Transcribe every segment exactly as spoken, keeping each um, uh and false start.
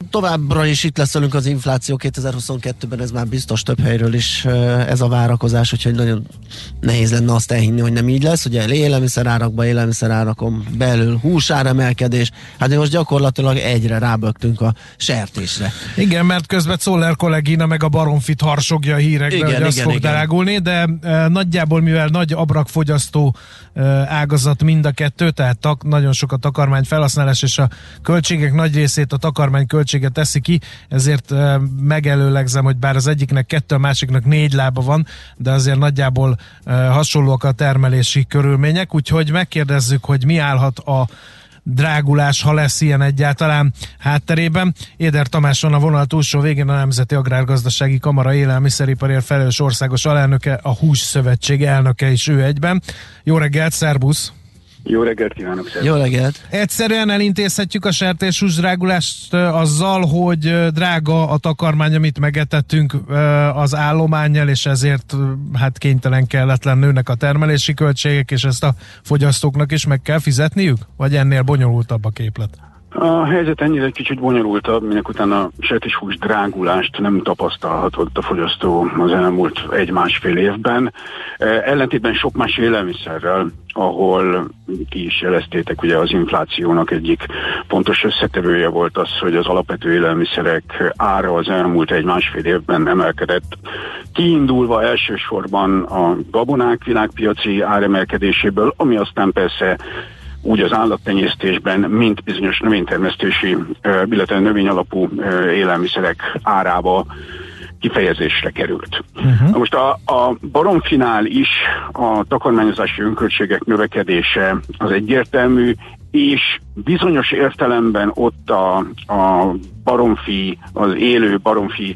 továbbra is itt lesz velünk az infláció kétezer-huszonkettőben, ez már biztos több helyről is ez a várakozás, úgyhogy nagyon nehéz lenne azt elhinni, hogy nem így lesz. Ugye élelmiszerárakban, élelmiszerárakon belül húsáremelkedés, hát most gyakorlatilag egyre rábögtünk a sertésre. Igen, mert közben Czoller kollégina meg a Baromfit harsogja a hírekbe, igen, hogy az igen, fog igen. drágulni, de e, nagyjából mivel nagy abrakfogyasztó e, ágazat mind a kettő, tehát tak, nagyon sok a takarmány felhasználás, és a költségek nagy részét a takarmány költsége teszi ki, ezért e, megelőlegzem, hogy bár az egyiknek kettő, a másiknak négy lába van, de azért nagyjából e, hasonlóak a termelési körülmények, úgyhogy megkérdezzük, hogy mi állhat a drágulás, ha lesz ilyen egyáltalán hátterében. Éder Tamás van a vonal túlsó végén, a Nemzeti Agrárgazdasági Kamara élelmiszeriparért felelős országos alelnöke, a Hússzövetség elnöke is ő egyben. Jó reggelt, szerbusz! Jó reggelt kívánok, szervusz! Jó reggelt! Egyszerűen elintézhetjük a sertéshús drágulást azzal, hogy drága a takarmány, amit megetettünk az állománnyal, és ezért hát kénytelen kelletlen nőnek a termelési költségek, és ezt a fogyasztóknak is meg kell fizetniük? Vagy ennél bonyolultabb a képlet? A helyzet ennyire egy kicsit bonyolultabb, minek után a sertéshús drágulást nem tapasztalhatott a fogyasztó az elmúlt egy-másfél évben. Ellentétben sok más élelmiszerrel, ahol ki is jeleztétek, ugye az inflációnak egyik fontos összetevője volt az, hogy az alapvető élelmiszerek ára az elmúlt egy-másfél évben emelkedett. Kiindulva elsősorban a gabonák világpiaci áremelkedéséből, ami aztán persze úgy az állattenyésztésben, mint bizonyos növénytermesztési, illetve növényalapú élelmiszerek árába kifejezésre került. Uh-huh. Most a, a baromfinál is a takarmányozási önköltségek növekedése az egyértelmű, és bizonyos értelemben ott a, a baromfi, az élő baromfi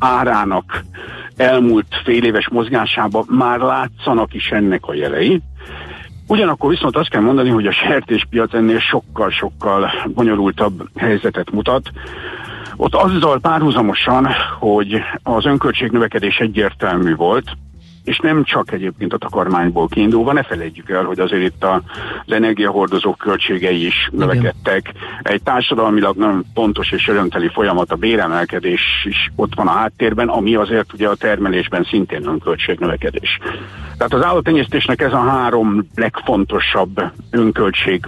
árának elmúlt fél éves mozgásában már látszanak is ennek a jelei. Ugyanakkor viszont azt kell mondani, hogy a sertéspiac ennél sokkal-sokkal bonyolultabb helyzetet mutat. Ott azzal párhuzamosan, hogy az önköltség növekedés egyértelmű volt, és nem csak egyébként a takarmányból kiindulva, ne felejtjük el, hogy azért itt az energiahordozók költségei is növekedtek. Egy társadalmilag nagyon pontos és örömteli folyamat, a béremelkedés is ott van a háttérben, ami azért ugye a termelésben szintén önköltség növekedés. Tehát az állattenyésztésnek ez a három legfontosabb önköltség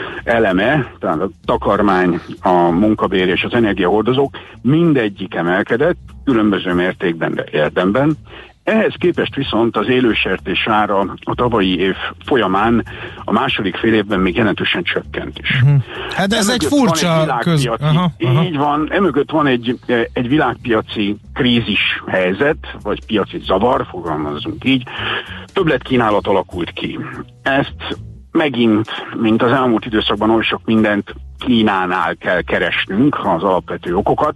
eleme, tehát a takarmány, a munkabér és az energiahordozók mindegyik emelkedett, különböző mértékben, de érdemben. Ehhez képest viszont az élősertés ára a tavalyi év folyamán a második fél évben még jelentősen csökkent is. Uh-huh. Hát ez egy furcsa köz... Aha, aha. Így van, emögött van egy, egy világpiaci krízis helyzet, vagy piaci zavar, fogalmazunk így, többletkínálat alakult ki. Ezt megint, mint az elmúlt időszakban oly sok mindent Kínánál kell keresnünk, az alapvető okokat.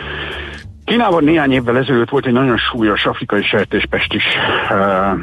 Kínában néhány évvel ezelőtt volt egy nagyon súlyos afrikai sertéspestis uh,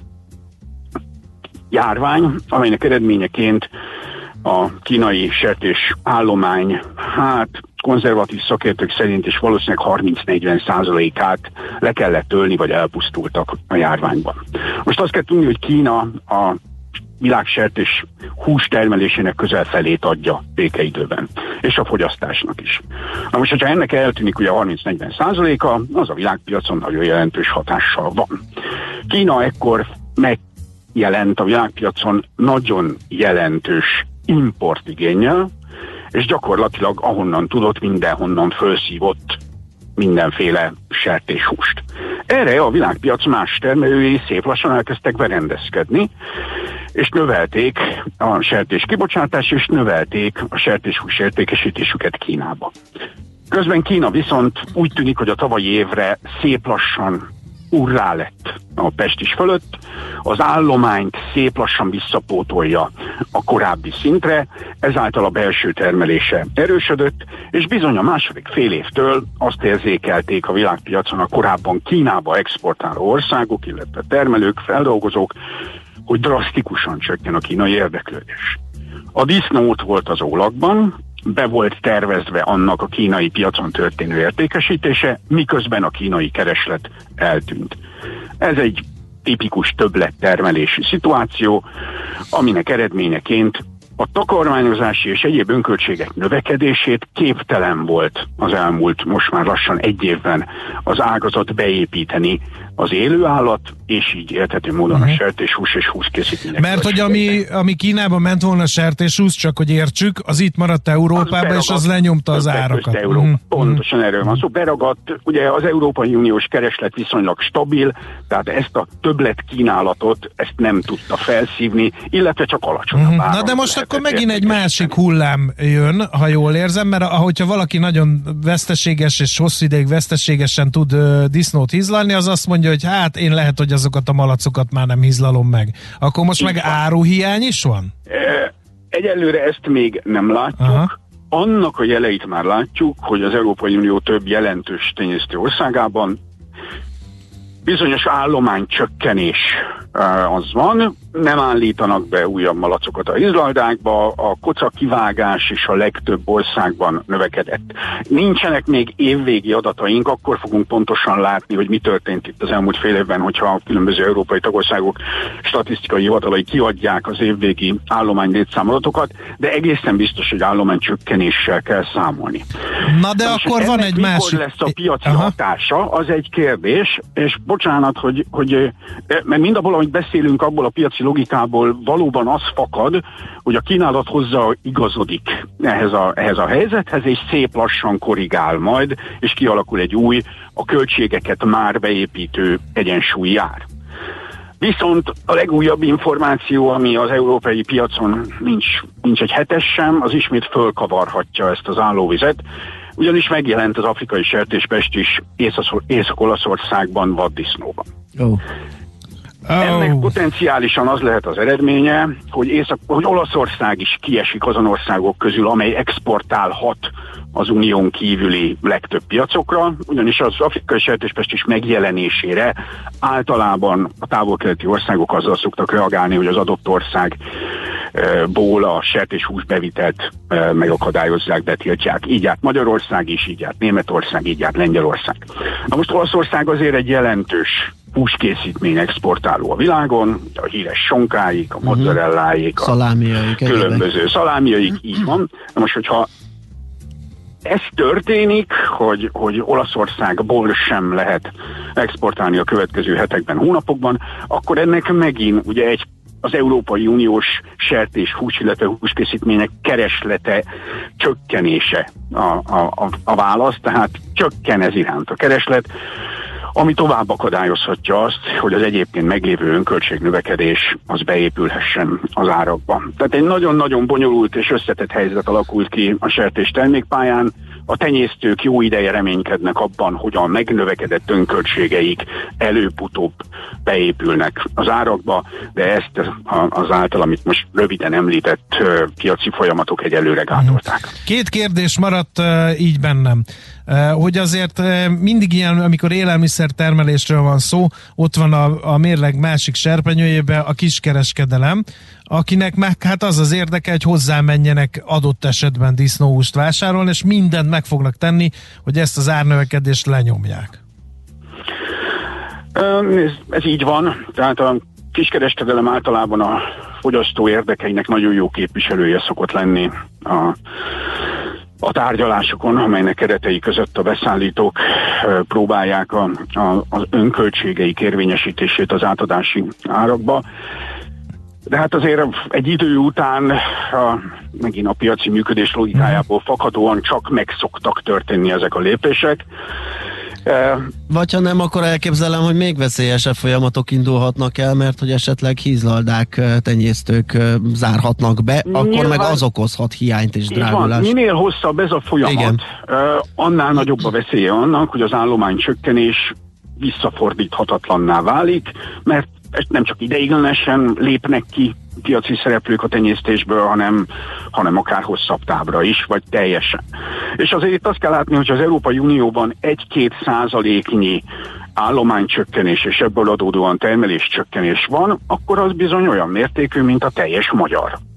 járvány, amelynek eredményeként a kínai sertés állomány, hát konzervatív szakértők szerint is valószínűleg harminc-negyven százalékát le kellett ölni, vagy elpusztultak a járványban. Most azt kell tudni, hogy Kína a világsertés hús termelésének közel felét adja békeidőben, és a fogyasztásnak is. Na most, hogyha ennek eltűnik ugye harminc-negyven százaléka, az a világpiacon nagyon jelentős hatással van. Kína ekkor megjelent a világpiacon nagyon jelentős importigénnyel, és gyakorlatilag ahonnan tudott, mindenhonnan felszívott mindenféle sertéshúst. Erre a világpiac más termelői szép lassan elkezdtek berendezkedni, és növelték a sertés kibocsátást, és növelték a sertéshús értékesítésüket Kínába. Közben Kína viszont úgy tűnik, hogy a tavalyi évre szép lassan urrá lett a pestis fölött, az állományt szép lassan visszapótolja a korábbi szintre, ezáltal a belső termelése erősödött, és bizony a második fél évtől azt érzékelték a világpiacon a korábban Kínába exportáló országok, illetve termelők, feldolgozók, hogy drasztikusan csökken a kínai érdeklődés. A disznó ott volt az ólakban, be volt tervezve annak a kínai piacon történő értékesítése, miközben a kínai kereslet eltűnt. Ez egy tipikus többlettermelési szituáció, aminek eredményeként a takarmányozási és egyéb önköltségek növekedését képtelen volt az elmúlt, most már lassan egy évben az ágazat beépíteni az élőállat, és így érthető módon uh-huh. a sertéshús és húskészítmények. Mert hogy ami, ami Kínában ment volna sertéshús, csak hogy értsük, az itt maradt Európába, az és az lenyomta az árakat. Uh-huh. Pontosan erről van szó. Beragadt, ugye az Európai Uniós kereslet viszonylag stabil, tehát ezt a többlet kínálatot, ezt nem tudta felszívni, illetve csak alacsonyabb uh-huh. áron. Na de most akkor megint egy másik hullám jön, ha jól érzem, mert ahogyha valaki nagyon veszteséges és hosszú ideig veszteségesen tud uh, disznót hízlalni, az azt mondja, hogy hát én lehet, hogy azokat a malacokat már nem hízlalom meg. Akkor most így meg van. Áruhiány is van? Egyelőre ezt még nem látjuk. Aha. Annak a jeleit már látjuk, hogy az Európai Unió több jelentős tenyésztő országában bizonyos állománycsökkenés az van, nem állítanak be újabb malacokat a izlaldákba, a kocakivágás is a legtöbb országban növekedett. Nincsenek még évvégi adataink, akkor fogunk pontosan látni, hogy mi történt itt az elmúlt fél évben, hogyha a különböző európai tagországok statisztikai hivatalai kiadják az évvégi állomány létszámadatokat, de egészen biztos, hogy állománycsökkenéssel kell számolni. Na de, de akkor van egy másik... Mikor lesz a piaci Aha. hatása, az egy kérdés, és bocsánat, hogy, hogy mert mindabból, amit beszélünk, abból a piaci logikából valóban az fakad, hogy a kínálat hozzá igazodik ehhez a, ehhez a helyzethez, és szép lassan korrigál majd, és kialakul egy új, a költségeket már beépítő egyensúlyi ár. Viszont a legújabb információ, ami az európai piacon nincs, nincs egy hetes sem, az ismét fölkavarhatja ezt az állóvizet, ugyanis megjelent az afrikai sertéspest is Észak-Olaszországban vaddisznóban. Oh. Oh. Ennek potenciálisan az lehet az eredménye, hogy, Észak, hogy Olaszország is kiesik azon országok közül, amely exportálhat az unión kívüli legtöbb piacokra, ugyanis az afrikai sertéspest is megjelenésére általában a távol-keleti országok azzal szoktak reagálni, hogy az adott országból a sertéshús bevitelt megakadályozzák, betiltják. Így járt Magyarország is, így járt Németország, így járt Lengyelország. Na most Olaszország azért egy jelentős húskészítmény exportáló a világon, a híres sonkáik, a mozzarelláik, a szalámiaik, különböző szalámiaik, így van. Na most, hogyha ez történik, hogy, hogy Olaszországból sem lehet exportálni a következő hetekben, hónapokban, akkor ennek megint ugye egy az Európai Uniós sertés hús, illetve húskészítmények kereslete csökkenése a, a, a válasz, tehát csökken ez iránt a kereslet, ami tovább akadályozhatja azt, hogy az egyébként meglévő önköltségnövekedés az beépülhessen az árakba. Tehát egy nagyon-nagyon bonyolult és összetett helyzet alakult ki a sertés termékpályán. A tenyésztők jó ideje reménykednek abban, hogy a megnövekedett önköltségeik előbb-utóbb beépülnek az árakba, de ezt az által, amit most röviden említett piaci folyamatok egyelőre gátolták. Két kérdés maradt így bennem. Hogy azért mindig ilyen, amikor élelmiszer termelésről van szó, ott van a, a mérleg másik serpenyőjében a kiskereskedelem, akinek meg hát az az érdeke, hogy hozzámenjenek adott esetben disznóhúst vásárolni, és mindent meg fognak tenni, hogy ezt az árnövekedést lenyomják. Ez, ez így van, tehát a kiskereskedelem általában a fogyasztó érdekeinek nagyon jó képviselője szokott lenni a a tárgyalásokon, amelynek keretei között a beszállítók próbálják a, a, az önköltségeik érvényesítését az átadási árakba. De hát azért egy idő után a, megint a piaci működés logikájából fakadóan csak meg szoktak történni ezek a lépések. Vagy ha nem, akkor elképzelem, hogy még veszélyesebb folyamatok indulhatnak el, mert hogy esetleg hízlaldák, tenyésztők zárhatnak be, akkor nyilván, meg az okozhat hiányt és drágulást. Minél hosszabb ez a folyamat, igen, annál nagyobb a veszélye annak, hogy az állomány csökkenés visszafordíthatatlanná válik, mert nem csak ideiglenesen lépnek ki piaci szereplők a tenyésztésből, hanem, hanem akár hosszabb távra is, vagy teljesen. És azért itt azt kell látni, hogy az Európai Unióban egy-két százaléknyi állománycsökkenés és ebből adódóan termeléscsökkenés van, akkor az bizony olyan mértékű, mint a teljes magyar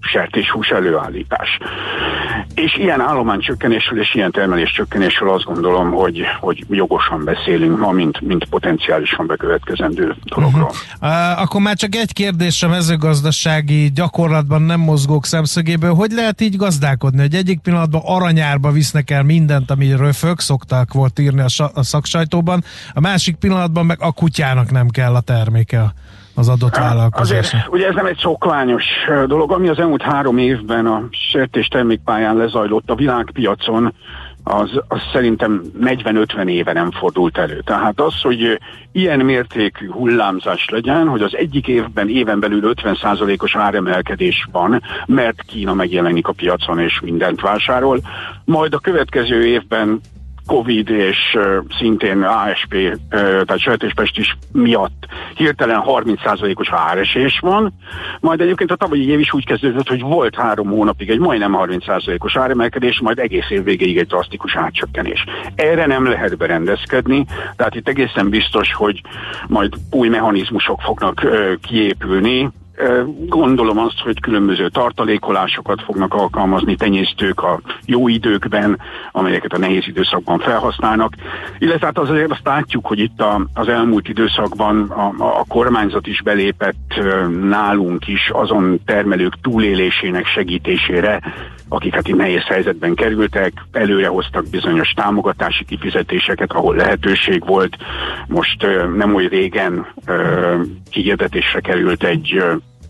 sertéshús előállítás. És ilyen állománycsökkenésről és ilyen termeléscsökkenésről azt gondolom, hogy, hogy jogosan beszélünk ma, mint, mint potenciálisan bekövetkezendő dologról. Uh-huh. Uh, akkor már csak egy kérdés a mezőgazdasági gyakorlatban nem mozgók szemszögéből. Hogy lehet így gazdálkodni, hogy egyik pillanatban aranyárba visznek el mindent, ami röfög, szokták volt írni a, sa- a szaksajtóban, a másik pillanatban meg a kutyának nem kell a terméke az adott vállalkozásnak. Azért, ugye ez nem egy szokványos dolog, ami az elmúlt három évben a sertés termékpályán lezajlott a világpiacon, az, az szerintem negyven-ötven éve nem fordult elő. Tehát az, hogy ilyen mértékű hullámzás legyen, hogy az egyik évben éven belül ötven százalékos áremelkedés van, mert Kína megjelenik a piacon és mindent vásárol, majd a következő évben Covid és uh, szintén á es pé, uh, tehát sertéspestis miatt hirtelen harminc százalékos áresés van, majd egyébként a tavalyi év is úgy kezdődött, hogy volt három hónapig egy majdnem harminc százalékos áremelkedés, majd egész év végéig egy drasztikus átcsökkenés. Erre nem lehet berendezkedni, tehát itt egészen biztos, hogy majd új mechanizmusok fognak uh, kiépülni. Gondolom azt, hogy különböző tartalékolásokat fognak alkalmazni tenyésztők a jó időkben, amelyeket a nehéz időszakban felhasználnak. Illetve hát azért azt látjuk, hogy itt a, az elmúlt időszakban a, a kormányzat is belépett nálunk is azon termelők túlélésének segítésére, akik hát itt nehéz helyzetben kerültek, előrehoztak bizonyos támogatási kifizetéseket, ahol lehetőség volt. Most nem oly régen kihirdetésre került egy,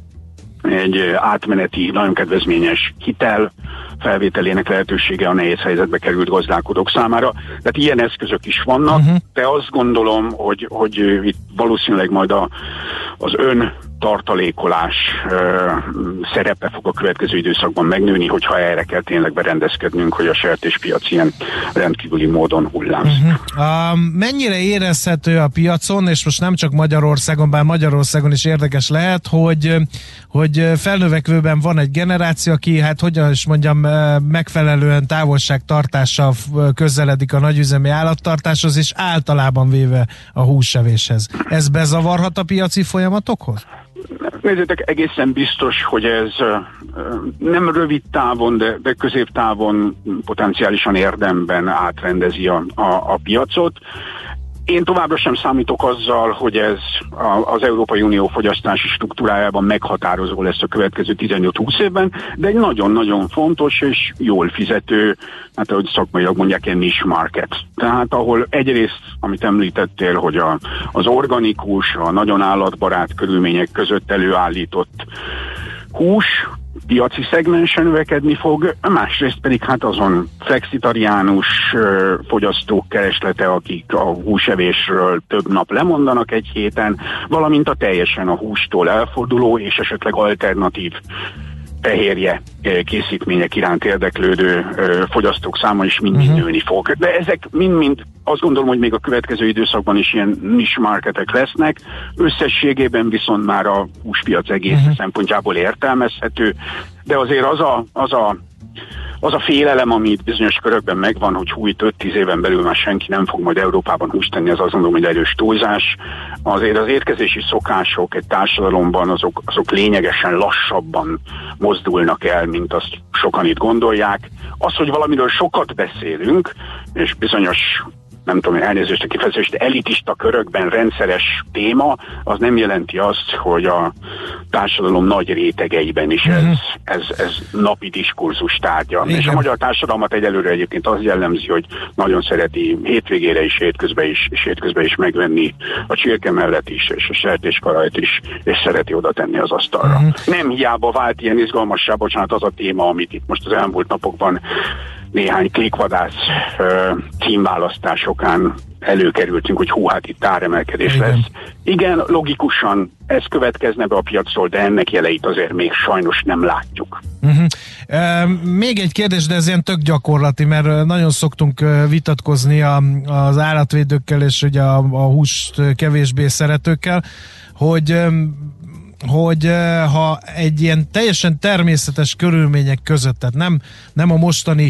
egy átmeneti, nagyon kedvezményes hitel felvételének lehetősége a nehéz helyzetbe került gazdálkodók számára. Tehát ilyen eszközök is vannak, uh-huh. de azt gondolom, hogy, hogy itt valószínűleg majd a, az ön tartalékolás ö, szerepe fog a következő időszakban megnőni, hogyha erre kell tényleg berendezkednünk, hogy a sertéspiac ilyen rendkívüli módon hullámzik. Uh-huh. Uh, mennyire érezhető a piacon, és most nem csak Magyarországon, bár Magyarországon is érdekes lehet, hogy, hogy felnövekvőben van egy generáció, aki, hát hogyan is mondjam, megfelelően távolságtartással közeledik a nagyüzemi állattartáshoz, és általában véve a húsevéshez. Ez bezavarhat a piaci folyamatokhoz? Nézzétek, egészen biztos, hogy ez nem rövid távon, de, de középtávon potenciálisan érdemben átrendezi a, a, a piacot. Én továbbra sem számítok azzal, hogy ez az Európai Unió fogyasztási struktúrájában meghatározó lesz a következő tizenöt-húsz évben, de egy nagyon-nagyon fontos és jól fizető, hát ahogy szakmailag mondják, ilyen niche market. Tehát ahol egyrészt, amit említettél, hogy a, az organikus, a nagyon állatbarát körülmények között előállított hús piaci szegmensen növekedni fog, másrészt pedig hát azon flexitariánus uh, fogyasztók kereslete, akik a húsevésről több nap lemondanak egy héten, valamint a teljesen a hústól elforduló és esetleg alternatív fehérje készítmények iránt érdeklődő uh, fogyasztók száma is mind-mind uh-huh. nőni fog. De ezek mind-mind azt gondolom, hogy még a következő időszakban is ilyen niche marketek lesznek, összességében viszont már a húspiac egész uh-huh. szempontjából értelmezhető, de azért az a, az a Az a félelem, ami itt bizonyos körökben megvan, hogy hú, itt öt-tíz éven belül már senki nem fog majd Európában húst tenni, az azt gondolom, hogy erős túlzás. Azért az étkezési szokások egy társadalomban azok, azok lényegesen lassabban mozdulnak el, mint azt sokan itt gondolják. Az, hogy valamiről sokat beszélünk, és bizonyos, nem tudom, elnézést a kifejezést, elitista körökben rendszeres téma, az nem jelenti azt, hogy a társadalom nagy rétegeiben is ez, ez, ez napi diskurzus tárgya. Igen. És a magyar társadalmat egyelőre egyébként az jellemzi, hogy nagyon szereti hétvégére is, hétközben is, és hétközben is megvenni a csirke mellett is, és a sertéskarajt is, és szereti oda tenni az asztalra. Uh-huh. Nem hiába vált ilyen izgalmassá, bocsánat, az a téma, amit itt most az elmúlt napokban néhány klikvadász uh, címválasztásokán előkerültünk, hogy hú, hát itt áremelkedés Igen. lesz. Igen, logikusan ez következne be a piacról, de ennek jeleit azért még sajnos nem látjuk. Uh-huh. Uh, még egy kérdés, de ez ilyen tök gyakorlati, mert nagyon szoktunk vitatkozni a, az állatvédőkkel és ugye a, a húst kevésbé szeretőkkel, hogy um, hogy ha egy ilyen teljesen természetes körülmények között, tehát nem, nem a mostani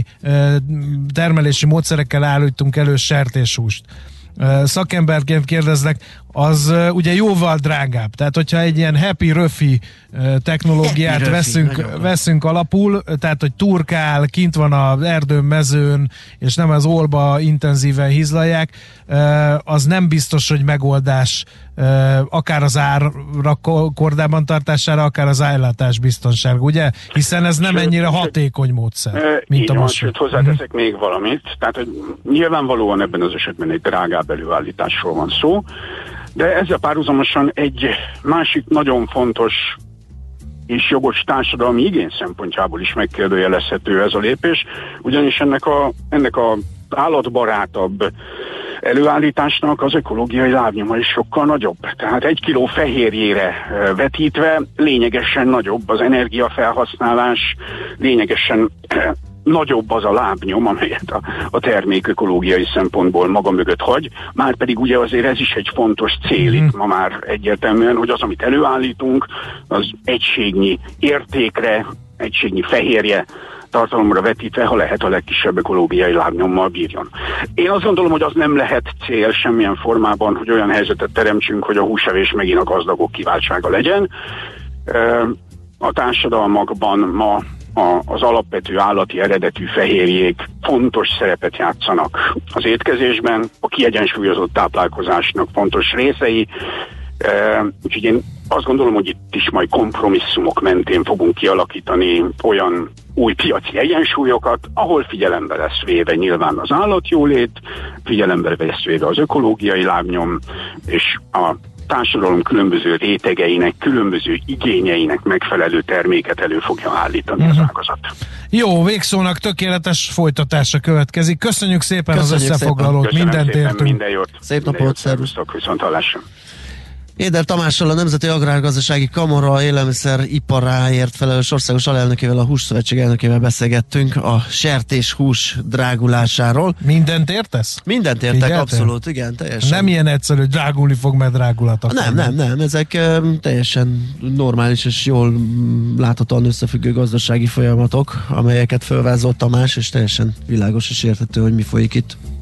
termelési módszerekkel állítunk elő sertéshúst. Szakemberként kérdezlek, az ugye jóval drágább. Tehát, hogyha egy ilyen happy röfi technológiát happy veszünk, röfi, veszünk alapul, tehát, hogy turkál, kint van az erdőn, mezőn, és nem az olba intenzíven hizlalják, az nem biztos, hogy megoldás akár az árak kordában tartására, akár az ellátás biztonság, ugye? Hiszen ez nem ennyire hatékony módszer, mint a most. Sőt, hozzáteszek mm. még valamit, tehát hogy nyilvánvalóan ebben az esetben egy drágább előállításról van szó, de ezzel párhuzamosan egy másik nagyon fontos és jogos társadalmi igény szempontjából is megkérdőjelezhető ez a lépés, ugyanis ennek a, ennek a állatbarátabb előállításnak az ökológiai lábnyoma is sokkal nagyobb. Tehát egy kiló fehérjére vetítve lényegesen nagyobb az energiafelhasználás, lényegesen nagyobb az a lábnyom, amelyet a, a termék ökológiai szempontból maga mögött hagy, már pedig ugye azért ez is egy fontos cél itt ma már egyértelműen, hogy az, amit előállítunk, az egységnyi értékre, egységnyi fehérje tartalomra vetítve, ha lehet a legkisebb ökológiai lábnyommal bírjon. Én azt gondolom, hogy az nem lehet cél semmilyen formában, hogy olyan helyzetet teremtsünk, hogy a húsevés megint a gazdagok kiváltsága legyen. A társadalmakban ma az alapvető állati eredetű fehérjék fontos szerepet játszanak az étkezésben, a kiegyensúlyozott táplálkozásnak fontos részei, úgyhogy én azt gondolom, hogy itt is majd kompromisszumok mentén fogunk kialakítani olyan új piaci egyensúlyokat, ahol figyelembe lesz véve nyilván az állatjólét, figyelembe lesz véve az ökológiai lábnyom, és a társadalom különböző rétegeinek, különböző igényeinek megfelelő terméket elő fogja állítani uh-huh. az ágazat. Jó, végszónak tökéletes folytatása következik. Köszönjük szépen Köszönjük az összefoglalót, mindent értünk. Minden jót. Szép napot, szervusztok, viszont hallásra. Éder Tamással, a Nemzeti Agrárgazdasági Kamara élelmiszeriparáért felelős országos alelnökével, a Hússzövetség elnökével beszélgettünk a sertéshús drágulásáról. Mindent értesz? Mindent értek, Figyeltem? abszolút, igen, teljesen. Nem ilyen egyszerű, hogy drágulni fog, mert drágulatok. Nem, nem, nem, ezek um, teljesen normális és jól um, láthatóan összefüggő gazdasági folyamatok, amelyeket fölvázolt Tamás, és teljesen világos és érthető, hogy mi folyik itt.